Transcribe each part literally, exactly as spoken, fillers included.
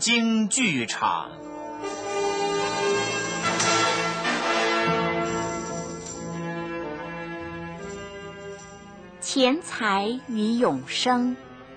京剧场。 钱财与永生。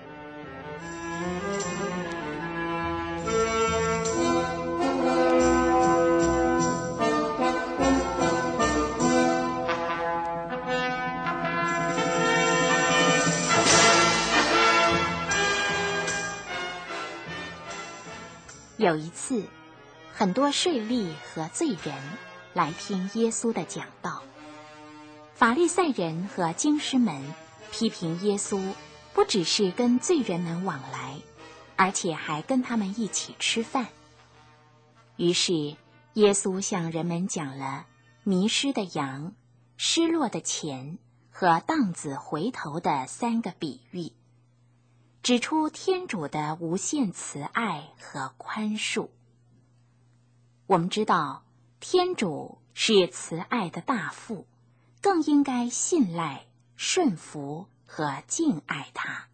有一次，很多税吏和罪人来听耶稣的讲道。法利赛人和经师们批评耶稣，不只是跟罪人们往来，而且还跟他们一起吃饭。于是，耶稣向人们讲了迷失的羊、失落的钱和荡子回头的三个比喻，指出天主的无限慈爱和宽恕。我们知道，天主是慈爱的大父，更应该信赖、顺服和敬爱他。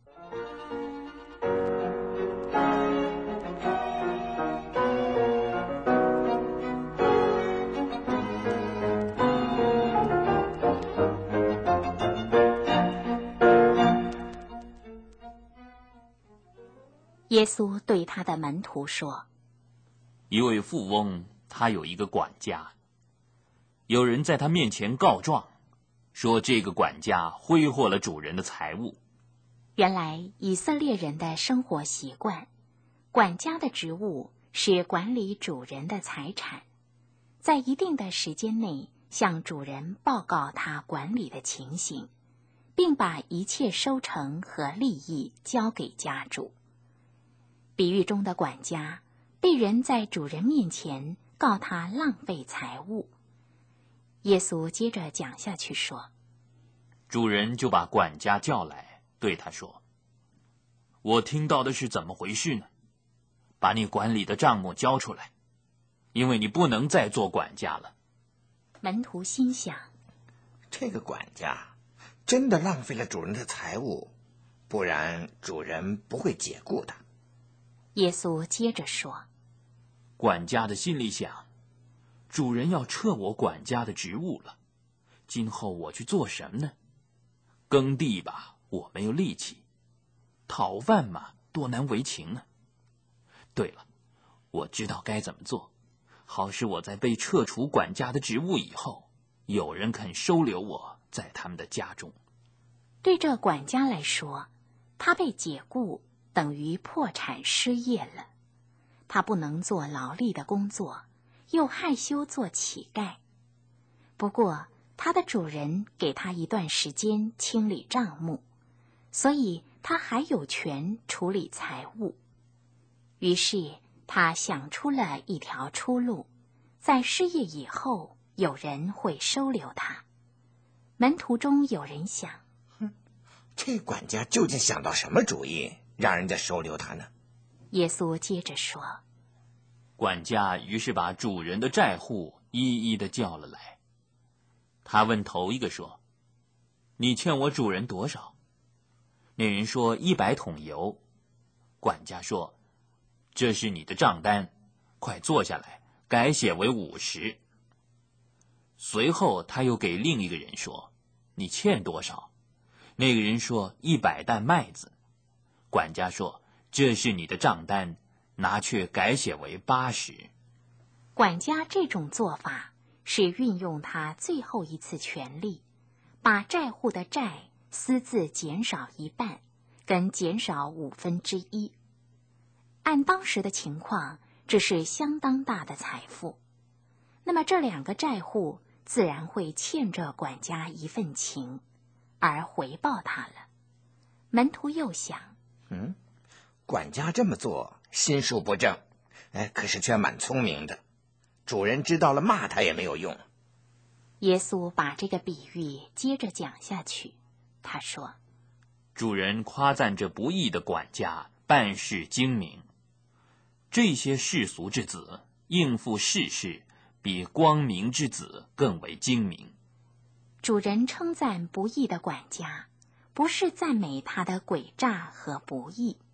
耶稣对他的门徒说： 一位富翁，他有一个管家，有人在他面前告状，说这个管家挥霍了主人的财物。 原来以色列人的生活习惯，管家的职务是管理主人的财产，在一定的时间内向主人报告他管理的情形，并把一切收成和利益交给家主。比喻中的管家被人在主人面前告他浪费财物。耶稣接着讲下去说， 主人就把管家叫来，对他说：我听到的是怎么回事呢？把你管理的账目交出来，因为你不能再做管家了。 门徒心想， 这个管家真的浪费了主人的财物，不然主人不会解雇他。 耶稣接着说， 管家的心里想，主人要撤我管家的职务了，今后我去做什么呢？耕地吧，我没有力气；讨饭嘛，多难为情呢。对了，我知道该怎么做，好使我在被撤除管家的职务以后，有人肯收留我在他们的家中。 对这管家来说，他被解雇等于破产失业了。他不能做劳力的工作，又害羞做乞丐。不过他的主人给他一段时间清理账目，所以他还有权处理财物。于是他想出了一条出路，在失业以后，有人会收留他。门徒中有人想， 哼，这管家究竟想到什么主意，让人家收留他呢？ 耶稣接着说， 管家于是把主人的债户一一的叫了来。他问头一个说：你欠我主人多少？那人说一百桶油。管家说：这是你的账单，快坐下来，改写为五十。随后他又给另一个人说：你欠多少？那个人说一百担麦子。管家说：这是你的账单，拿去改写为八十。 管家这种做法是运用他最后一次权利，把债户的债私自减少一半，跟减少五分之一。按当时的情况，这是相当大的财富。那么这两个债户自然会欠着管家一份情，而回报他了。门徒又想， 嗯，管家这么做心术不正，哎，可是却蛮聪明的。主人知道了骂他也没有用。 耶稣把这个比喻接着讲下去，他说： 主人夸赞这不义的管家办事精明。这些世俗之子应付世事，比光明之子更为精明。 主人称赞不义的管家，不是赞美他的诡诈和不义，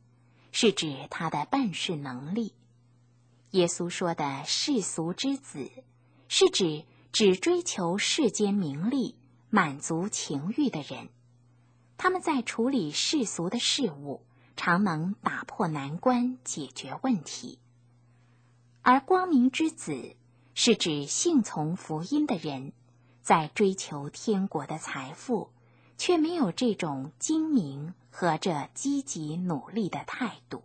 是指他的办事能力。耶稣说的世俗之子，是指只追求世间名利、满足情欲的人。他们在处理世俗的事物，常能打破难关，解决问题。而光明之子，是指信从福音的人，在追求天国的财富，却没有这种精明和这积极努力的态度。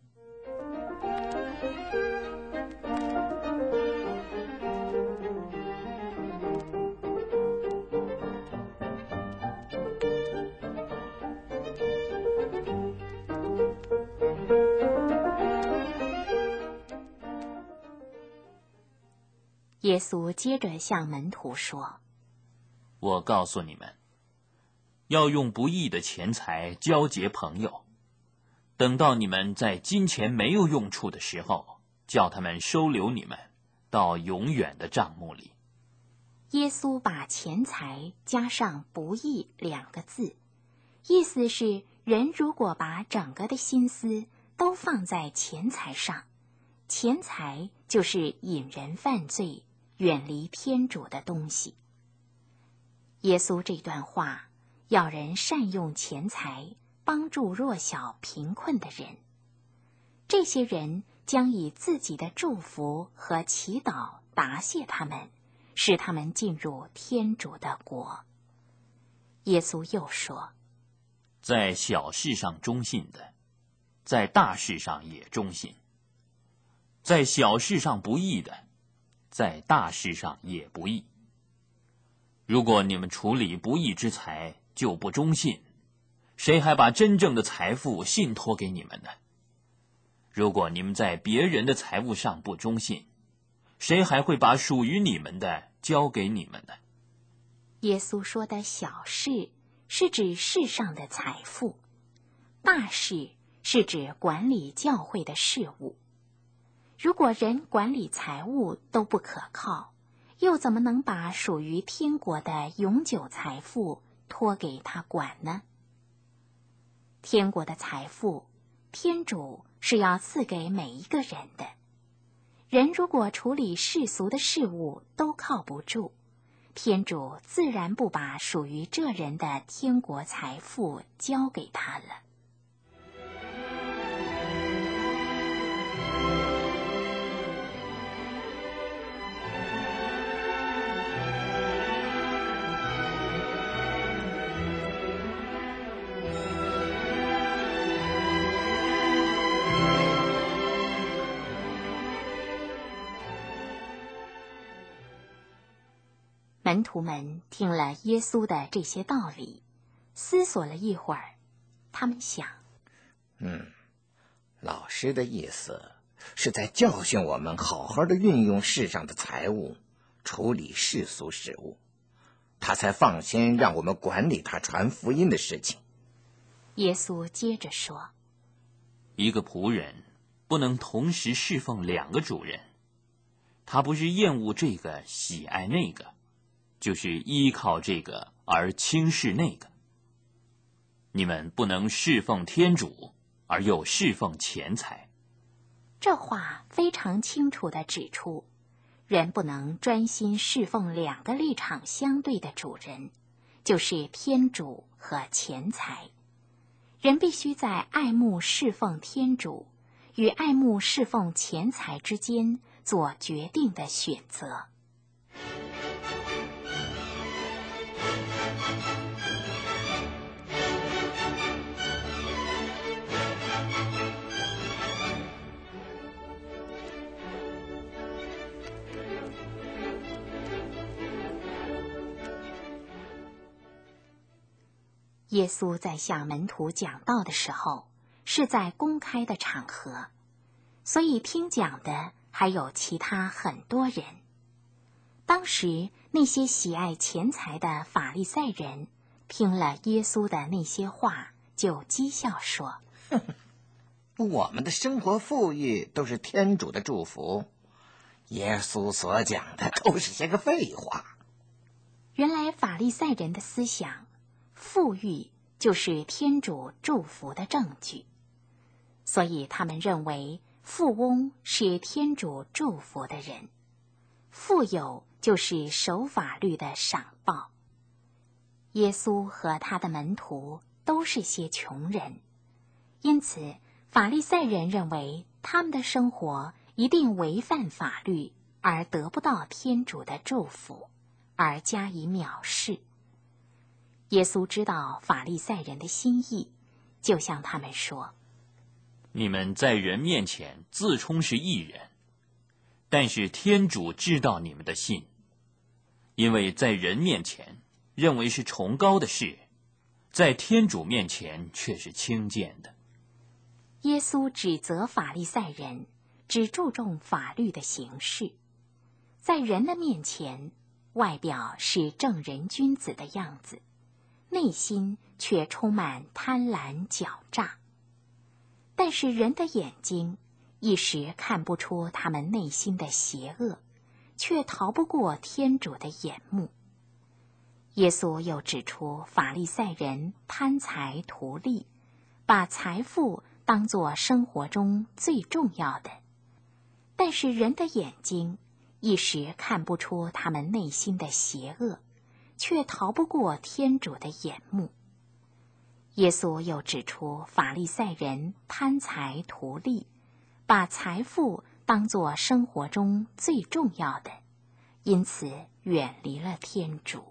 耶稣接着向门徒说： 我告诉你们，要用不义的钱财交结朋友，等到你们在金钱没有用处的时候，叫他们收留你们到永远的帐幕里。 耶稣把钱财加上不义两个字，意思是人如果把整个的心思都放在钱财上，钱财就是引人犯罪、远离天主的东西。耶稣这段话要人善用钱财，帮助弱小贫困的人。这些人将以自己的祝福和祈祷答谢他们，使他们进入天主的国。耶稣又说： 在小事上忠信的，在大事上也忠信；在小事上不义的，在大事上也不义。如果你们处理不义之财就不忠信，谁还把真正的财富信托给你们呢？如果你们在别人的财物上不忠信，谁还会把属于你们的交给你们呢？ 耶稣说的小事是指世上的财富，大事是指管理教会的事务。如果人管理财物都不可靠，又怎么能把属于天国的永久财富托给他管呢？天国的财富，天主是要赐给每一个人的。人如果处理世俗的事物都靠不住，天主自然不把属于这人的天国财富交给他了。门徒们听了耶稣的这些道理，思索了一会儿，他们想， 嗯，老师的意思是在教训我们好好的运用世上的财物，处理世俗事务，他才放心让我们管理他传福音的事情。 耶稣接着说： 一个仆人不能同时侍奉两个主人，他不是厌恶这个喜爱那个，就是依靠这个而轻视那个。你们不能侍奉天主而又侍奉钱财。 这话非常清楚地指出，人不能专心侍奉两个立场相对的主人，就是天主和钱财。人必须在爱慕侍奉天主与爱慕侍奉钱财之间做决定的选择。耶稣在向门徒讲道的时候，是在公开的场合，所以听讲的还有其他很多人。当时那些喜爱钱财的法利赛人听了耶稣的那些话，就讥笑说： 我们的生活富裕都是天主的祝福，耶稣所讲的都是些个废话。 原来法利赛人的思想，富裕就是天主祝福的证据。 所以他们认为富翁是天主祝福的人，富有就是守法律的赏报。耶稣和他的门徒都是些穷人，因此法利赛人认为他们的生活一定违反法律，而得不到天主的祝福，而加以藐视。耶稣知道法利赛人的心意，就向他们说： 你们在人面前自称是义人，但是天主知道你们的心，因为在人面前认为是崇高的事，在天主面前却是轻贱的。 耶稣指责法利赛人只注重法律的形式，在人的面前，外表是正人君子的样子，内心却充满贪婪狡诈。但是人的眼睛一时看不出他们内心的邪恶，却逃不过天主的眼目。耶稣又指出法利赛人贪财图利，把财富当作生活中最重要的，但是人的眼睛一时看不出他们内心的邪恶，却逃不过天主的眼目。耶稣又指出法利赛人贪财图利，把财富当作生活中最重要的，因此远离了天主。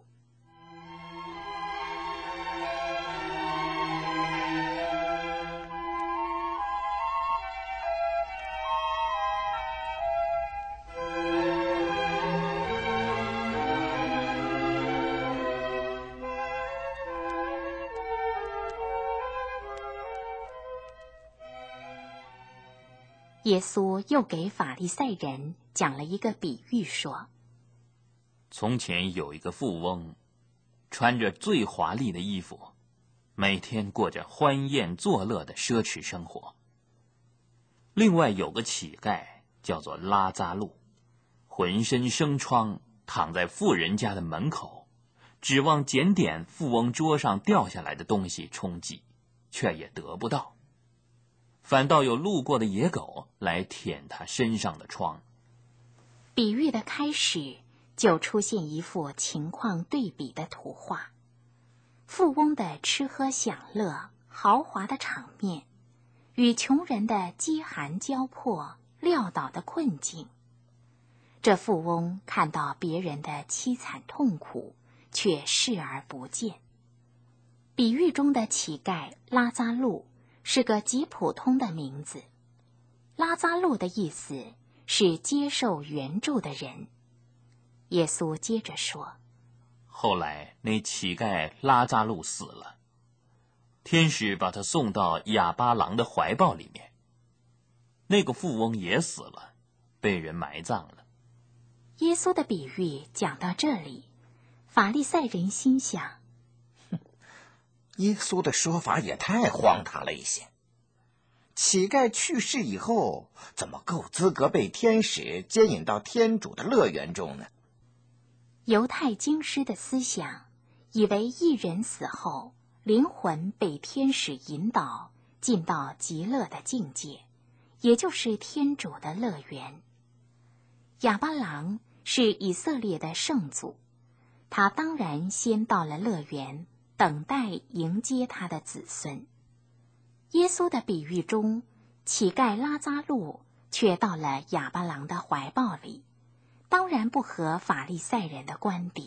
耶稣又给法利赛人讲了一个比喻，说： 从前有一个富翁，穿着最华丽的衣服，每天过着欢宴作乐的奢侈生活。另外有个乞丐叫做拉扎路，浑身生疮，躺在富人家的门口，指望捡点富翁桌上掉下来的东西充饥，却也得不到，反倒有路过的野狗来舔他身上的疮。 比喻的开始就出现一幅情况对比的图画，富翁的吃喝享乐、豪华的场面，与穷人的饥寒交迫、潦倒的困境。这富翁看到别人的凄惨痛苦，却视而不见。比喻中的乞丐拉扎路是个极普通的名字，拉扎路的意思是接受援助的人。耶稣接着说： 后来那乞丐拉扎路死了，天使把他送到哑巴郎的怀抱里面。那个富翁也死了，被人埋葬了。 耶稣的比喻讲到这里，法利赛人心想： 耶稣的说法也太荒唐了一些。乞丐去世以后，怎么够资格被天使接引到天主的乐园中呢？ 犹太经师的思想以为一人死后，灵魂被天使引导进到极乐的境界，也就是天主的乐园。亚巴郎是以色列的圣祖，他当然先到了乐园，等待迎接他的子孙。耶稣的比喻中，乞丐拉扎路却到了亚巴郎的怀抱里，当然不合法利赛人的观点。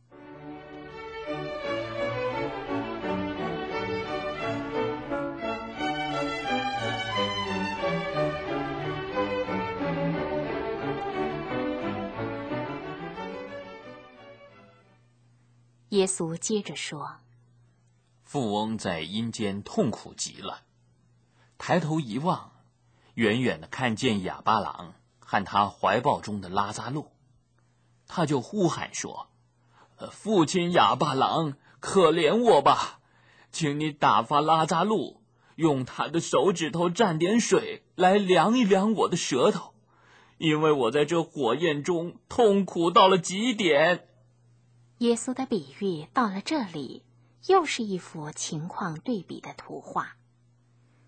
耶稣接着说： 富翁在阴间痛苦极了，抬头一望，远远的看见哑巴郎和他怀抱中的拉扎路，他就呼喊说：父亲哑巴郎，可怜我吧，请你打发拉扎路，用他的手指头蘸点水来凉一凉我的舌头，因为我在这火焰中痛苦到了极点。 耶稣的比喻到了这里，又是一幅情况对比的图画。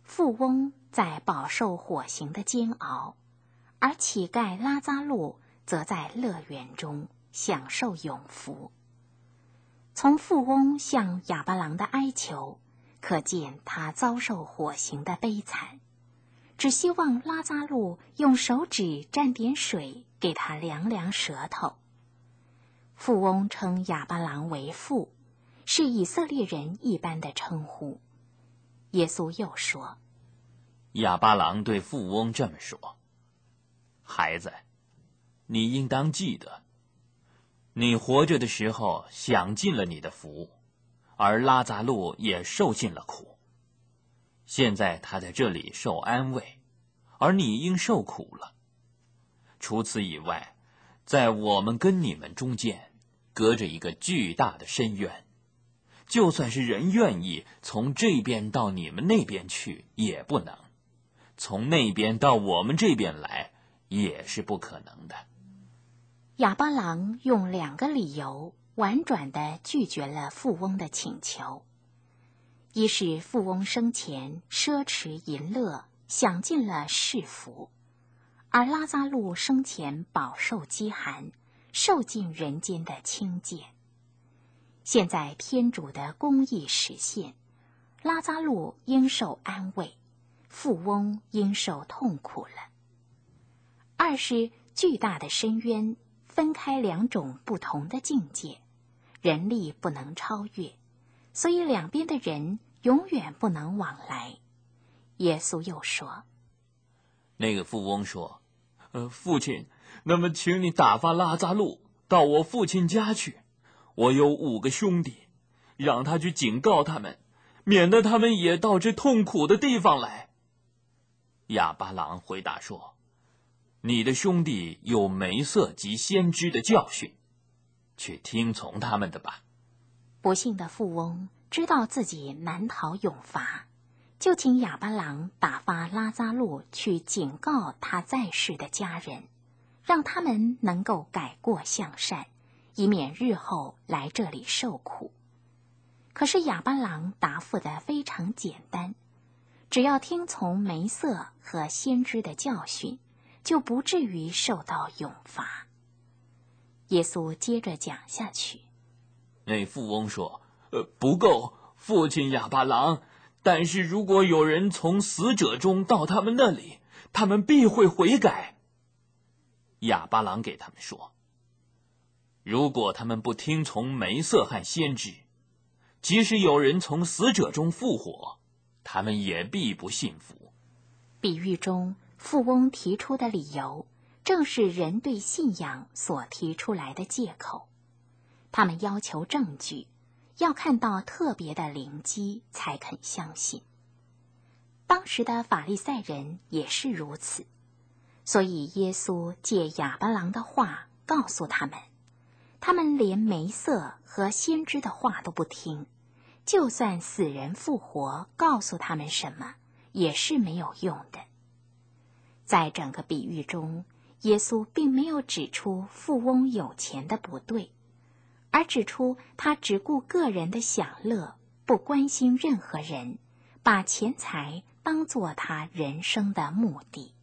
富翁在饱受火刑的煎熬，而乞丐拉匝路则在乐园中享受永福。从富翁向亚巴郎的哀求，可见他遭受火刑的悲惨，只希望拉匝路用手指沾点水给他凉凉舌头。富翁称亚巴郎为父，是以色列人一般的称呼。耶稣又说， 亚巴郎对富翁这么说：孩子，你应当记得，你活着的时候享尽了你的福，而拉匝路也受尽了苦。现在他在这里受安慰，而你应受苦了。除此以外，在我们跟你们中间隔着一个巨大的深渊，就算是人愿意从这边到你们那边去，也不能；从那边到我们这边来，也是不可能的。 亚巴郎用两个理由婉转地拒绝了富翁的请求：一是富翁生前奢侈淫乐，享尽了世福，而拉匝路生前饱受饥寒，受尽人间的轻贱。现在天主的公义实现，拉匝路应受安慰，富翁应受痛苦了。二是巨大的深渊分开两种不同的境界，人力不能超越，所以两边的人永远不能往来。耶稣又说， 那个富翁说，呃，父亲，那么请你打发拉匝路到我父亲家去，我有五个兄弟，让他去警告他们，免得他们也到这痛苦的地方来。亚巴郎回答说，你的兄弟有梅瑟及先知的教训，去听从他们的吧。 不幸的富翁知道自己难逃永罚，就请亚巴郎打发拉匝路去警告他在世的家人，让他们能够改过向善，以免日后来这里受苦。可是亚巴郎答复得非常简单，只要听从梅瑟和先知的教训，就不至于受到永罚。耶稣接着讲下去， 那富翁说，呃，不够，父亲亚巴郎，但是如果有人从死者中到他们那里，他们必会悔改。亚巴郎给他们说，如果他们不听从梅瑟和先知，即使有人从死者中复活，他们也必不信服。 比喻中富翁提出的理由，正是人对信仰所提出来的借口。他们要求证据，要看到特别的灵机才肯相信。当时的法利赛人也是如此，所以耶稣借亚巴郎的话告诉他们，他们连梅瑟和先知的话都不听，就算死人复活告诉他们什么，也是没有用的。在整个比喻中，耶稣并没有指出富翁有钱的不对，而指出他只顾个人的享乐，不关心任何人，把钱财当作他人生的目的。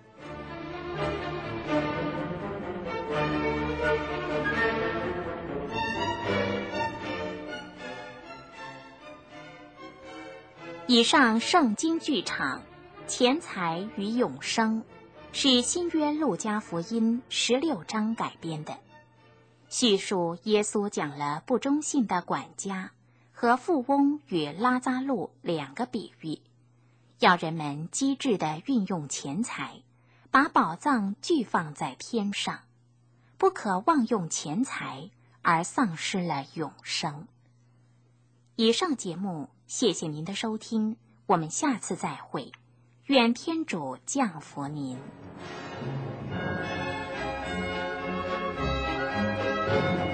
以上圣经剧场钱财与永生是新约路加福音十六章改编的，叙述耶稣讲了不忠信的管家和富翁与拉匝路两个比喻，要人们机智地运用钱财，把宝藏聚放在天上，不可妄用钱财而丧失了永生。以上节目谢谢您的收听，我们下次再会，愿天主降福您。 Thank you.